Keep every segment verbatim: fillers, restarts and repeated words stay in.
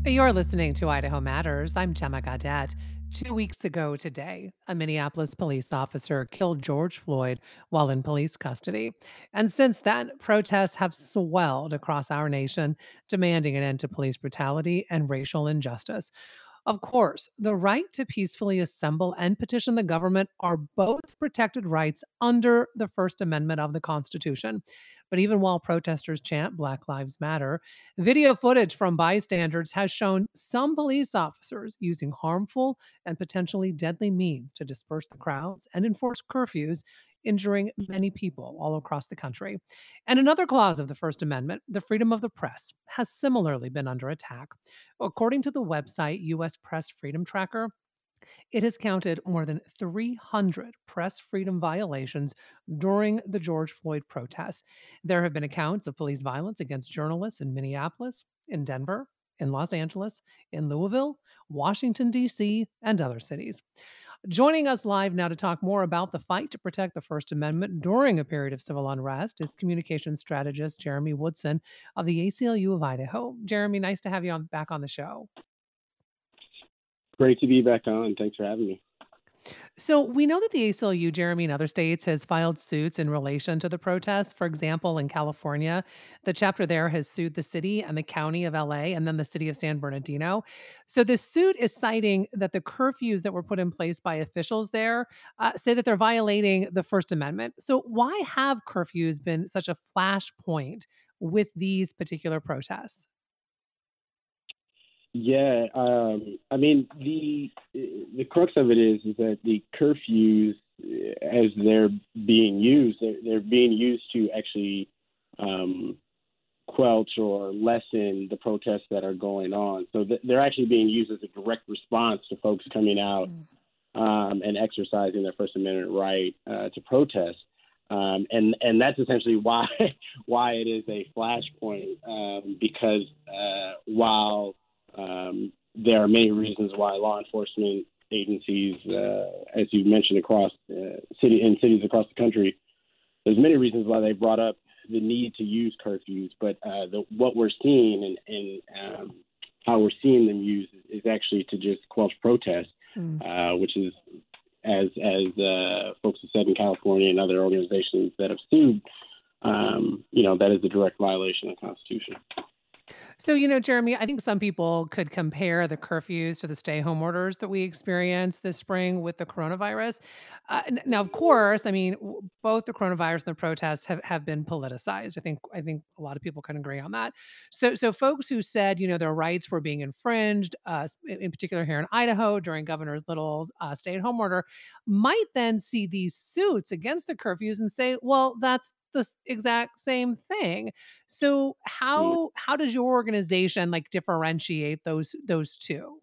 You're listening to Idaho Matters. I'm Gemma Gadet. Two weeks ago today, a Minneapolis police officer killed George Floyd while in police custody. And since then, protests have swelled across our nation, demanding an end to police brutality and racial injustice. Of course, the right to peacefully assemble and petition the government are both protected rights under the First Amendment of the Constitution. But even while protesters chant Black Lives Matter, video footage from bystanders has shown some police officers using harmful and potentially deadly means to disperse the crowds and enforce curfews, injuring many people all across the country. And another clause of the First Amendment, the freedom of the press, has similarly been under attack. According to the website U S Press Freedom Tracker, it has counted more than three hundred press freedom violations during the George Floyd protests. There have been accounts of police violence against journalists in Minneapolis, in Denver, in Los Angeles, in Louisville, Washington, D C, and other cities. Joining us live now to talk more about the fight to protect the First Amendment during a period of civil unrest is communications strategist Jeremy Woodson of the A C L U of Idaho. Jeremy, nice to have you on, back on the show. Great to be back on. Thanks for having me. So we know that the A C L U, Jeremy, in other states has filed suits in relation to the protests. For example, in California, the chapter there has sued the city and the county of L A and then the city of San Bernardino. So the suit is citing that the curfews that were put in place by officials there uh, say that they're violating the First Amendment. So why have curfews been such a flashpoint with these particular protests? Yeah, um, I mean the the crux of it is is that the curfews, uh, as they're being used, they're, they're being used to actually um, quelch or lessen the protests that are going on. So th- they're actually being used as a direct response to folks coming out Mm. um, and exercising their First Amendment right uh, to protest. Um, and and that's essentially why why it is a flashpoint, um, because uh, while um, there are many reasons why law enforcement agencies, uh, as you mentioned, across uh, city in cities across the country, there's many reasons why they brought up the need to use curfews. But uh, the, what we're seeing and, and um, how we're seeing them used is, is actually to just quelch protests, Mm. uh, which is, as as uh, folks have said in California and other organizations that have sued, um, you know, that is a direct violation of the Constitution. So, you know, Jeremy, I think some people could compare the curfews to the stay home orders that we experienced this spring with the coronavirus. Uh, n- now, of course, I mean, w- both the coronavirus and the protests have, have been politicized. I think I think a lot of people can agree on that. So, so folks who said, you know, their rights were being infringed, uh, s- in in particular here in Idaho during Governor Little's uh, stay at home order, might then see these suits against the curfews and say, well, that's the s- exact same thing. So Mm. how how does your organization like differentiate those those two?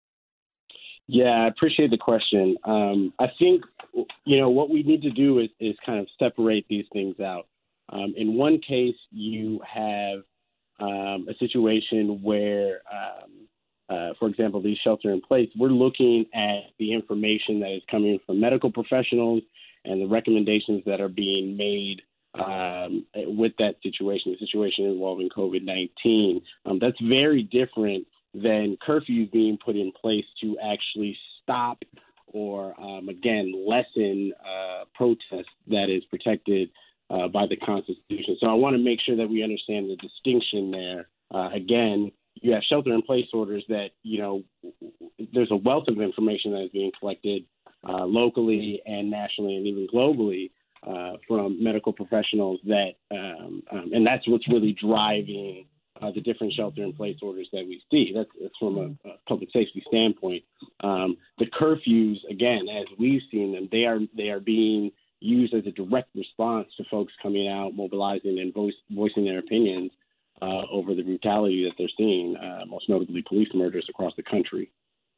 Yeah, I appreciate the question. Um, I think, you know, what we need to do is, is kind of separate these things out. Um, in one case, you have um, a situation where, um, uh, for example, these shelter in place, we're looking at the information that is coming from medical professionals and the recommendations that are being made um, with that situation, the situation involving COVID nineteen. Um, that's very different than curfews being put in place to actually stop or, um, again, lessen uh, protest that is protected uh, by the Constitution. So I want to make sure that we understand the distinction there. Uh, again, you have shelter in place orders that, you know, there's a wealth of information that is being collected uh, locally and nationally and even globally uh, from medical professionals that, um, um, and that's what's really driving uh, the different shelter in place orders that we see. That's, that's from Mm. a, a public safety standpoint. Um, the curfews, again, as we've seen them, they are they are being used as a direct response to folks coming out, mobilizing, and voice, voicing their opinions uh, over the brutality that they're seeing, uh, most notably police murders across the country.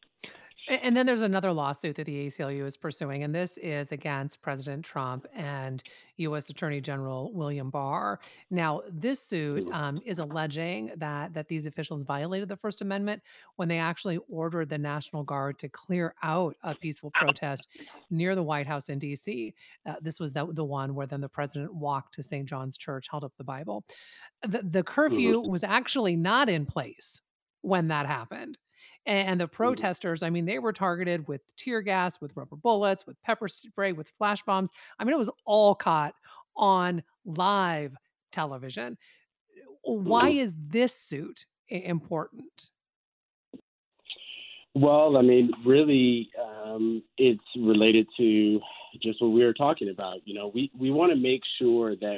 A- And then there's another lawsuit that the A C L U is pursuing, and this is against President Trump and U S. Attorney General William Barr. Now, this suit Mm. um, is alleging that that these officials violated the First Amendment when they actually ordered the National Guard to clear out a peaceful protest near the White House in D C. Uh, this was the, the one where then the president walked to Saint John's Church, held up the Bible. The, the Mhm. curfew was actually not in place when that happened. And the Mhm. protesters, I mean, they were targeted with tear gas, with rubber bullets, with pepper spray, with flash bombs. I mean, it was all caught on live television. Why Mhm. is this suit i- important? Well, I mean, really, um, it's related to just what we were talking about. You know, we, we want to make sure that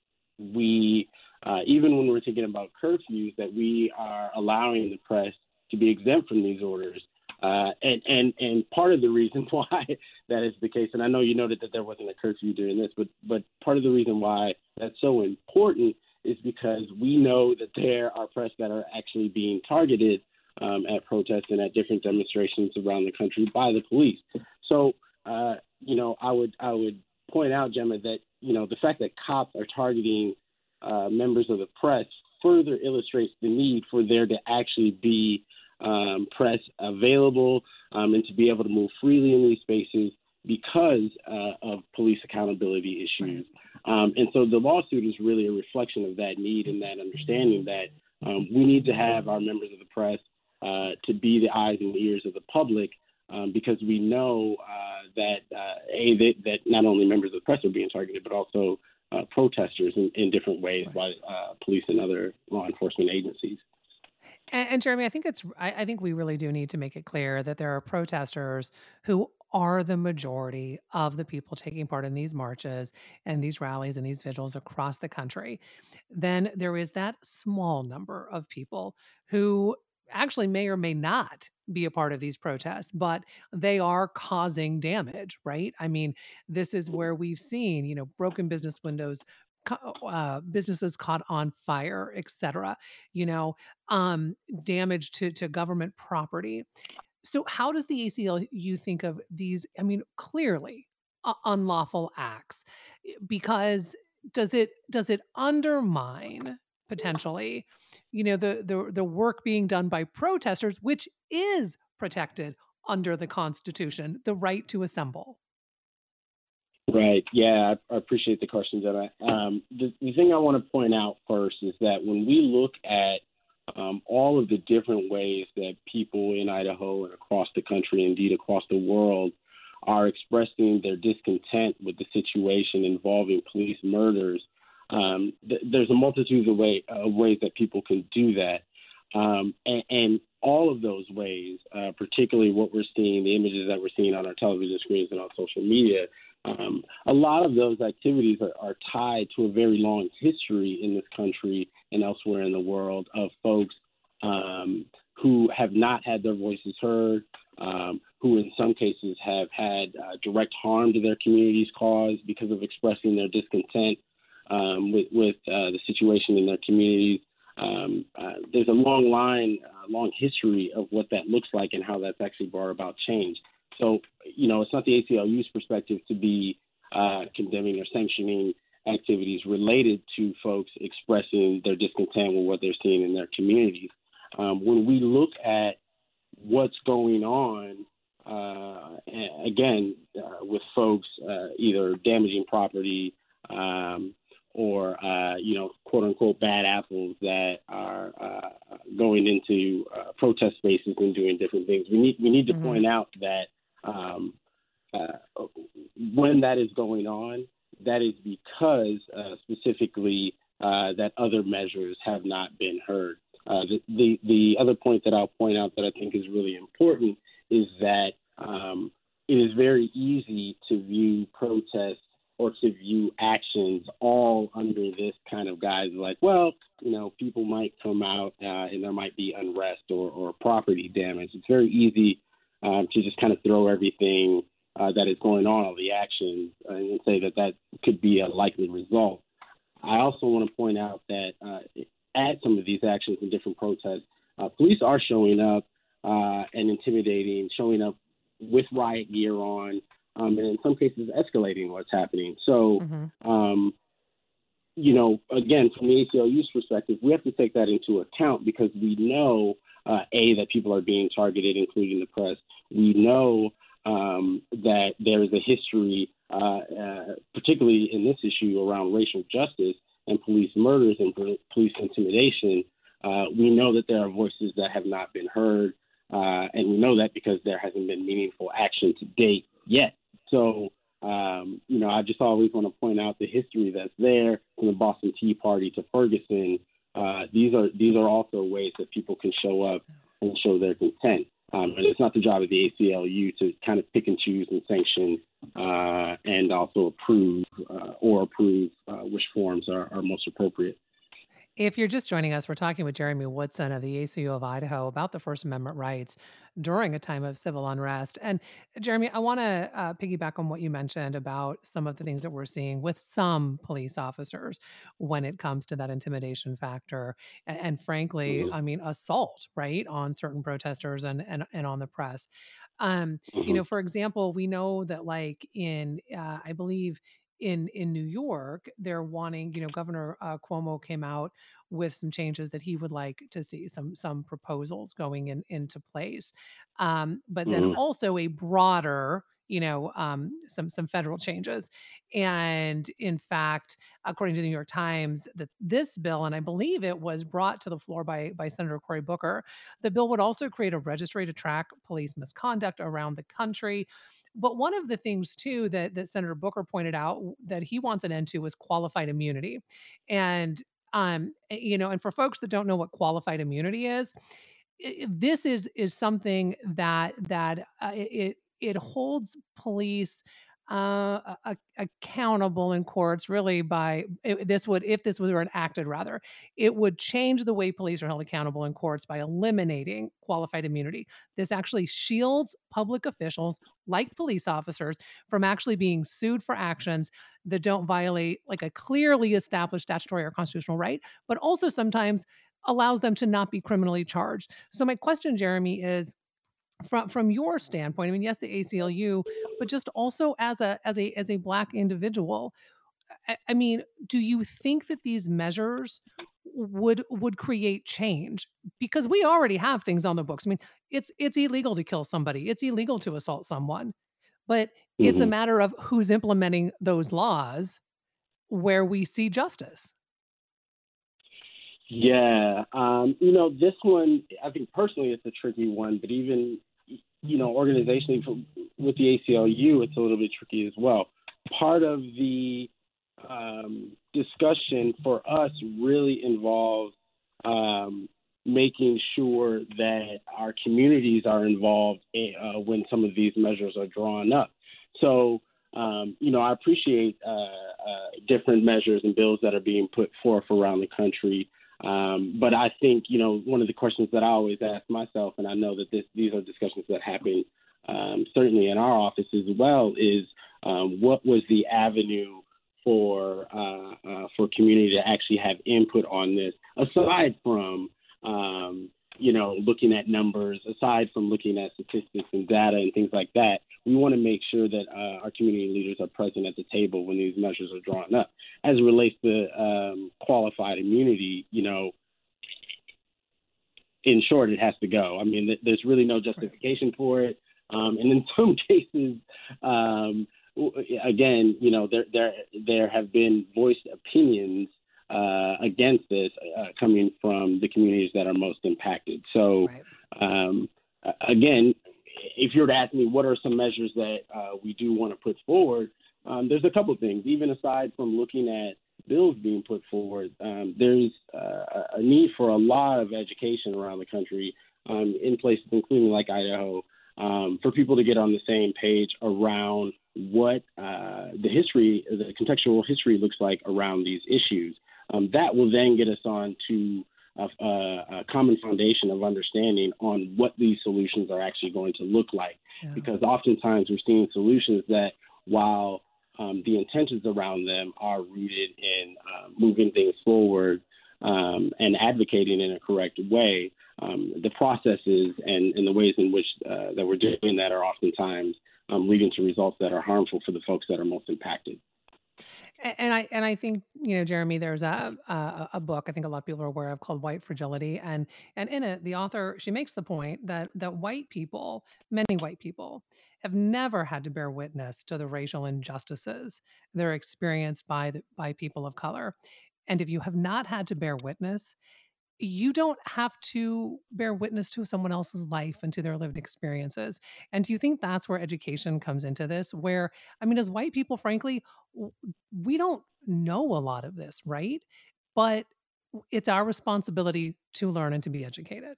we, uh, even when we're thinking about curfews, that we are allowing the press to be exempt from these orders. Uh, and, and, and part of the reason why that is the case, and I know you noted that there wasn't a curfew during this, but, but part of the reason why that's so important is because we know that there are press that are actually being targeted um, at protests and at different demonstrations around the country by the police. So, uh, you know, I would I would point out, Gemma, that you know the fact that cops are targeting uh, members of the press further illustrates the need for there to actually be um, press available um, and to be able to move freely in these spaces because uh, of police accountability Right. issues. Um, and so the lawsuit is really a reflection of that need and that understanding that um, we need to have our members of the press uh, to be the eyes and ears of the public um, because we know uh, that uh, a that, that not only members of the press are being targeted, but also uh, protesters in, in different ways Right. by uh, police and other law enforcement agencies. And, and Jeremy, I think it's I, I think we really do need to make it clear that there are protesters who are the majority of the people taking part in these marches and these rallies and these vigils across the country. Then there is that small number of people who actually may or may not be a part of these protests, but they are causing damage, right? I mean, this is where we've seen, you know, broken business windows, co- uh, businesses caught on fire, et cetera. You know, um, damage to to government property. So how does the A C L U think of these, I mean, clearly u unlawful acts? Eh, because does it does it undermine potentially, you know, the the the work being done by protesters, which is protected under the Constitution, the right to assemble? Right. Yeah, I, I appreciate the question, Jenna. Um, the, the thing I want to point out first is that when we look at um, all of the different ways that people in Idaho and across the country, indeed across the world, are expressing their discontent with the situation involving police murders, um, th- there's a multitude of, way, of ways that people can do that. Um, and, and all of those ways, uh, particularly what we're seeing, the images that we're seeing on our television screens and on social media, um, a lot of those activities are, are tied to a very long history in this country and elsewhere in the world of folks um, who have not had their voices heard, um, who in some cases have had uh, direct harm to their communities caused because of expressing their discontent um, with, with uh, the situation in their communities. Um, uh, there's a long line, uh, long history of what that looks like and how that's actually brought about change. So, you know, it's not the A C L U's perspective to be uh, condemning or sanctioning activities related to folks expressing their discontent with what they're seeing in their communities. Um, when we look at what's going on, uh, again, uh, with folks uh, either damaging property um, or, uh, you know, quote unquote bad apples that are uh, going into uh, protest spaces and doing different things, we need, we need to Mhm. point out that um, uh, when that is going on, that is because uh, specifically uh, that other measures have not been heard. Uh, the, the the other point that I'll point out that I think is really important is that um, it is very easy to view protests or to view actions all under this kind of guise, like, well, you know, people might come out uh, and there might be unrest or, or property damage. It's very easy um, to just kind of throw everything uh, that is going on, all the actions, uh, and say that that could be a likely result. I also want to point out that uh, at some of these actions and different protests, uh, police are showing up uh, and intimidating, showing up with riot gear on, um, and in some cases escalating what's happening. So, Mhm. um, you know, again, from the A C L U's perspective, we have to take that into account because we know, uh, A, that people are being targeted, including the press. We know um, that there is a history, uh, uh, particularly in this issue around racial justice and police murders and police intimidation, Uh, we know that there are voices that have not been heard, uh, and we know that because there hasn't been meaningful action to date yet. So, um, you know, I just always want to point out the history that's there from the Boston Tea Party to Ferguson. Uh, these are these are also ways that people can show up and show their content. Um, and it's not the job of the A C L U to kind of pick and choose and sanction uh, and also approve uh, or approve uh, which forms are, are most appropriate. If you're just joining us, we're talking with Jeremy Woodson of the A C U of Idaho about the First Amendment rights during a time of civil unrest. And Jeremy, I want to uh, piggyback on what you mentioned about some of the things that we're seeing with some police officers when it comes to that intimidation factor, and, and frankly, Hmm. I mean, assault, right, on certain protesters and and, and on the press. Um, you Hmm. know, for example, we know that like in, uh, I believe in in New York, they're wanting, you know, Governor uh, Cuomo came out with some changes that he would like to see, some some proposals going in into place, um, but then Hmm. also a broader, you know, um, some some federal changes. And in fact, according to the New York Times, that this bill, and I believe it was brought to the floor by by Senator Cory Booker, the bill would also create a registry to track police misconduct around the country. But one of the things too that that Senator Booker pointed out w- that he wants an end to was qualified immunity. And um, eh, you know, and for folks that don't know what qualified immunity is, I this is is something that that, uh, it it holds police, uh, a a accountable in courts really by I this would if this were enacted rather, it would change the way police are held accountable in courts by eliminating qualified immunity. This actually shields public officials, like police officers, from actually being sued for actions that don't violate, like, a clearly established statutory or constitutional right, but also sometimes allows them to not be criminally charged. So my question, Jeremy, is from from your standpoint, I mean, yes, the A C L U, but just also as a as a as a black individual, I, I mean, do you think that these measures would would create change? Because we already have things on the books. I mean, it's it's illegal to kill somebody. It's illegal to assault someone. But it's a Hmm. matter of who's implementing those laws where we see justice. Yeah, um, you know, this one, I think personally it's a tricky one, but even, you know, organizationally for, with the A C L U, it's a little bit tricky as well. Part of the um, discussion for us really involves um, making sure that our communities are involved in, uh, when some of these measures are drawn up. So, um, you know, I appreciate uh, uh, different measures and bills that are being put forth around the country. Um, but I think, you know, one of the questions that I always ask myself, and I know that this, these are discussions that happen um, certainly in our office as well, is um, what was the avenue for uh, uh, for community to actually have input on this, aside from um, you know looking at numbers, aside from looking at statistics and data and things like that. We want to make sure that uh, our community leaders are present at the table when these measures are drawn up. As it relates to um, qualified immunity, you know, in short, it has to go. I mean, th- there's really no Right. justification for it. Um, and in some cases, um, w- again, you know, there there there have been voiced opinions uh, against this uh, coming from the communities that are most impacted. So, Right. um, a- again, if you were to ask me what are some measures that uh, we do want to put forward, um, there's a couple of things. Even aside from looking at bills being put forward, um, there's uh, a need for a lot of education around the country um, in places, including like Idaho, um, for people to get on the same page around what uh, the history, the contextual history looks like around these issues. Um, that will then get us on to a, a, a common foundation of understanding on what these solutions are actually going to look like. Yeah. Because oftentimes we're seeing solutions that, while um, the intentions around them are rooted in uh, moving things forward um, and advocating in a correct way, um, the processes and, and the ways in which uh, that we're doing that are oftentimes um, leading to results that are harmful for the folks that are most impacted. A- And I and I think, you know, Jeremy, there's a, a a book I think a lot of people are aware of called White Fragility, and and in it the author, she makes the point that that white people, many white people, have never had to bear witness to the racial injustices that are experienced by the, by people of color, and if you have not had to bear witness, you don't have to bear witness to someone else's life and to their lived experiences. And do you think that's where education comes into this? Where, I mean, as white people, frankly, w- we don't know a lot of this, right? But it's our responsibility to learn and to be educated.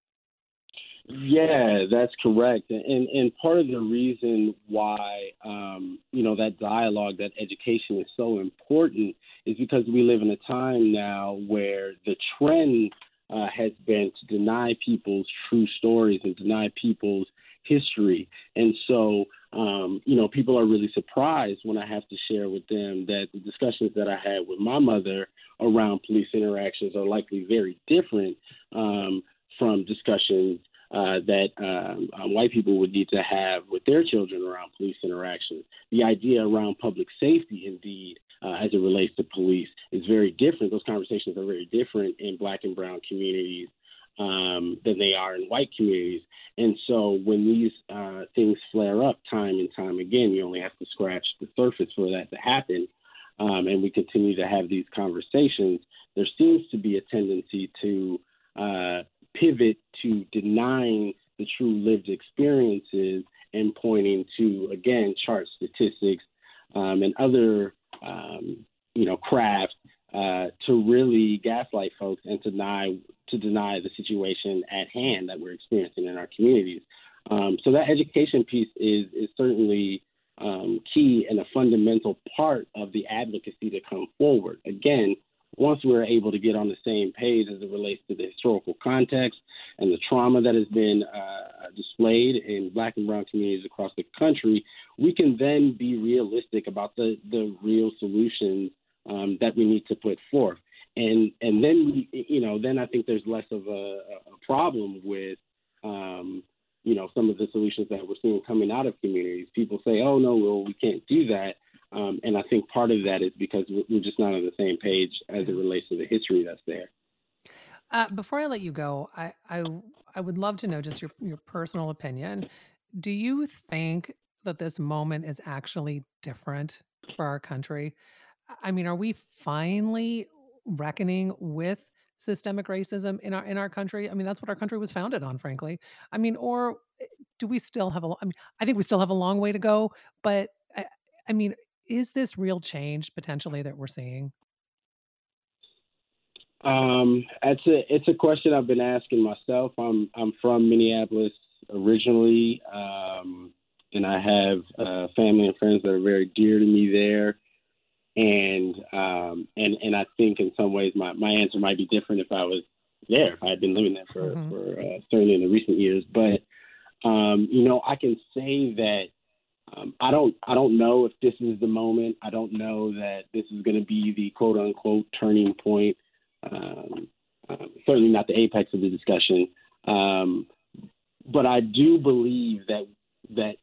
Yeah, that's correct. And and part of the reason why um, you know that dialogue, that education is so important is because we live in a time now where the trend uh, has been to deny people's true stories and deny people's history. And so um, you know, people are really surprised when I have to share with them that the discussions that I had with my mother around police interactions are likely very different um, from discussions uh, that um, uh, white people would need to have with their children around police interactions. The idea around public safety, indeed, uh, as it relates to police, is very different. Those conversations are very different in Black and Brown communities um, than they are in white communities. And so when these uh, things flare up time and time again, you only have to scratch the surface for that to happen. Um, and we continue to have these conversations. There seems to be a tendency to uh, pivot to denying the true lived experiences and pointing to, again, chart statistics um, and other, um, you know, crafts uh, to really gaslight folks and to deny to deny the situation at hand that we're experiencing in our communities. Um, so that education piece is is certainly um, key and a fundamental part of the advocacy to come forward. Again, once we're able to get on the same page as it relates to the historical context and the trauma that has been uh, displayed in Black and Brown communities across the country, we can then be realistic about the, the real solutions um, that we need to put forth. And and then, you know, then I think there's less of a, a problem with, um, you know, some of the solutions that we're seeing coming out of communities. People say, oh, no, well, we can't do that. Um, and I think part of that is because we're just not on the same page as it relates to the history that's there. Uh, before I let you go, I, I I would love to know just your your personal opinion. Do you think that this moment is actually different for our country? I mean, are we finally reckoning with systemic racism in our in our country? I mean, that's what our country was founded on, frankly. I mean, or eh, do we still have a lo- I mean, I think we still have a long way to go, but I, I mean, is this real change potentially that we're seeing? Um, it's a it's a question I've been asking myself. I'm I'm from Minneapolis originally, um, and I have uh, family and friends that are very dear to me there. And um, and and I think in some ways my, my answer might be different if I was there, if I had been living there for Hmm. for uh, certainly in the recent years. But um, you know, I can say that um, I don't I don't know if this is the moment. I don't know that this is going to be the quote unquote turning point. Um, um, certainly not the apex of the discussion. Um, but I do believe that that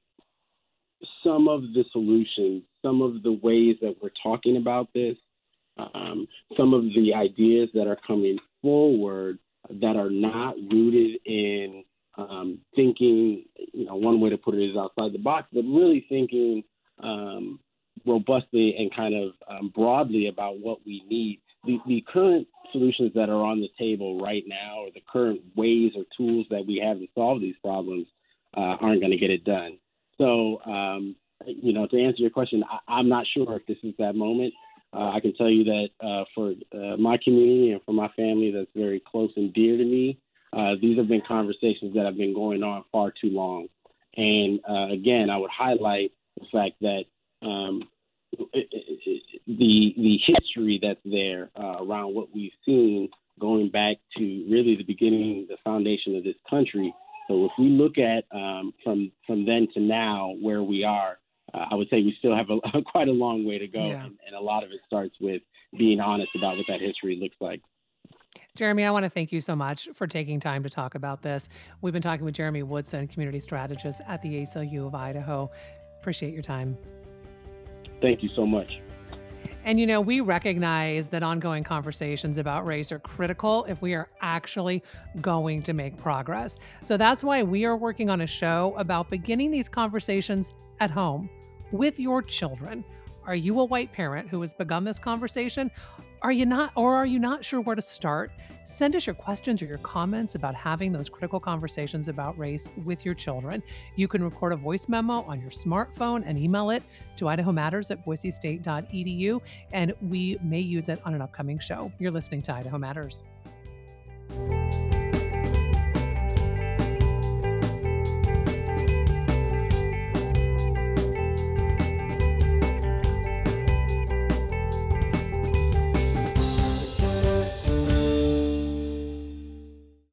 some of the solutions, some of the ways that we're talking about this, um, some of the ideas that are coming forward that are not rooted in um, thinking, you know, one way to put it is outside the box, but really thinking um, robustly and kind of um, broadly about what we need. The, the current solutions that are on the table right now, or the current ways or tools that we have to solve these problems, uh, aren't going to get it done. So, um, you know, to answer your question, I, I'm not sure if this is that moment. Uh, I can tell you that uh, for uh, my community and for my family that's very close and dear to me, uh, these have been conversations that have been going on far too long. And uh, again, I would highlight the fact that um, it, it, it, the the history that's there uh, around what we've seen going back to really the beginning, the foundation of this country. So if we look at um, from from then to now where we are, uh, I would say we still have a, quite a long way to go, Yeah. and, and a lot of it starts with being honest about what that history looks like. Jeremy, I want to thank you so much for taking time to talk about this. We've been talking with Jeremy Woodson, community strategist at the A C L U of Idaho. Appreciate your time. Thank you so much. And you know, we recognize that ongoing conversations about race are critical if we are actually going to make progress. So that's why we are working on a show about beginning these conversations at home with your children. Are you a white parent who has begun this conversation? Are you not, or are you not sure where to start? Send us your questions or your comments about having those critical conversations about race with your children. You can record a voice memo on your smartphone and email it to idaho matters at boise state dot e d u, and we may use it on an upcoming show. You're listening to Idaho Matters.